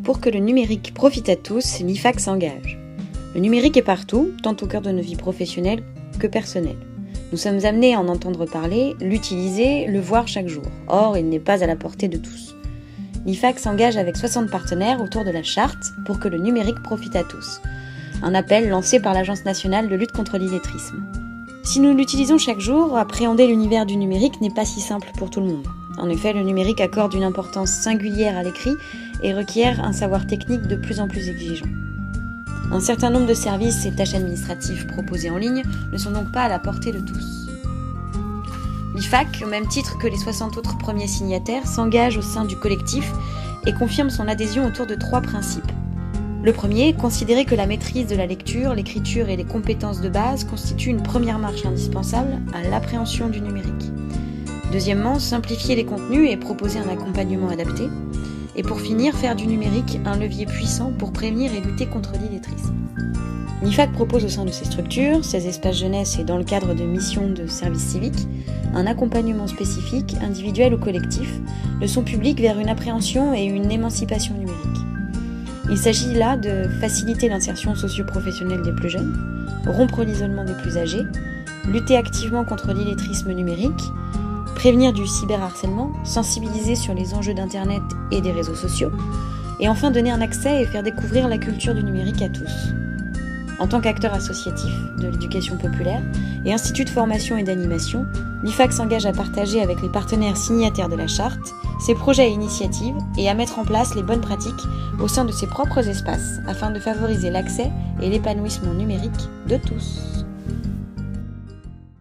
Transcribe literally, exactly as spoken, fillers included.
Pour que le numérique profite à tous, l'I F A C s'engage. Le numérique est partout, tant au cœur de nos vies professionnelles que personnelles. Nous sommes amenés à en entendre parler, l'utiliser, le voir chaque jour. Or, il n'est pas à la portée de tous. L'I F A C s'engage avec soixante partenaires autour de la charte pour que le numérique profite à tous. Un appel lancé par l'Agence nationale de lutte contre l'illettrisme. Si nous l'utilisons chaque jour, appréhender l'univers du numérique n'est pas si simple pour tout le monde. En effet, le numérique accorde une importance singulière à l'écrit et requiert un savoir technique de plus en plus exigeant. Un certain nombre de services et tâches administratives proposées en ligne ne sont donc pas à la portée de tous. L'I F A C, au même titre que les soixante autres premiers signataires, s'engage au sein du collectif et confirme son adhésion autour de trois principes. Le premier, considérer que la maîtrise de la lecture, l'écriture et les compétences de base constituent une première marche indispensable à l'appréhension du numérique. Deuxièmement, simplifier les contenus et proposer un accompagnement adapté. Et pour finir, faire du numérique un levier puissant pour prévenir et lutter contre l'illettrisme. L'I F A C propose au sein de ses structures, ses espaces jeunesse et dans le cadre de missions de service civique, un accompagnement spécifique, individuel ou collectif, de son public vers une appréhension et une émancipation numérique. Il s'agit là de faciliter l'insertion socio-professionnelle des plus jeunes, rompre l'isolement des plus âgés, lutter activement contre l'illettrisme numérique, prévenir du cyberharcèlement, sensibiliser sur les enjeux d'Internet et des réseaux sociaux, et enfin donner un accès et faire découvrir la culture du numérique à tous. En tant qu'acteur associatif de l'éducation populaire et institut de formation et d'animation, l'I F A C s'engage à partager avec les partenaires signataires de la charte ses projets et initiatives et à mettre en place les bonnes pratiques au sein de ses propres espaces afin de favoriser l'accès et l'épanouissement numérique de tous.